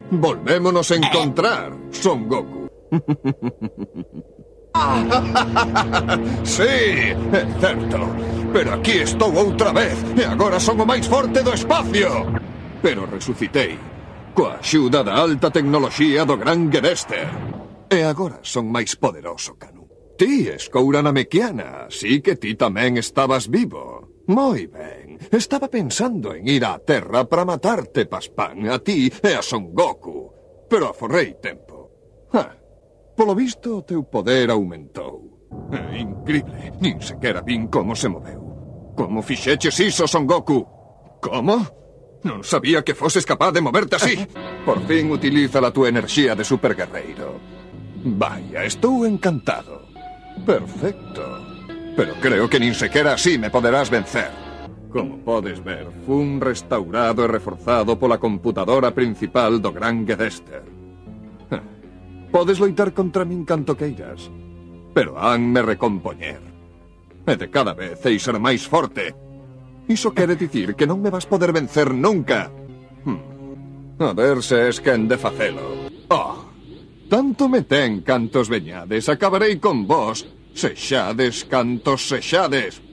Volvémonos a encontrar, Son Goku. Sí, é certo. Pero aquí estou outra vez e agora son o máis forte do espacio. Pero resucitei coa axuda da alta tecnoloxía do gran Gedester. E agora son máis poderoso, Kanu. Ti, Escoura Namekiana, así que ti tamén estabas vivo. Moi ben. Estaba pensando en ir á Terra para matarte, Paspan, a ti e a Son Goku. Pero aforrei tempo. Polo visto, o teu poder aumentou. É increíble. Nin sequera vin como se moveu. Como fixeches iso, Son Goku? Como? Non sabía que foses capaz de moverte así. Por fin utiliza a túa enerxía de superguerreiro. Vaya, estou encantado. Perfecto. Pero creo que nin sequera así me poderás vencer. Como podes ver, fun restaurado e reforzado pola computadora principal do gran Gedester. Podes loitar contra min canto queiras, pero hanme recompoñer. E de cada vez hei ser máis forte. Iso quere dicir que non me vas poder vencer nunca. A ver se es quen de facelo. Tanto me ten cantos veñades, acabarei con vos, sexades cantos sexades.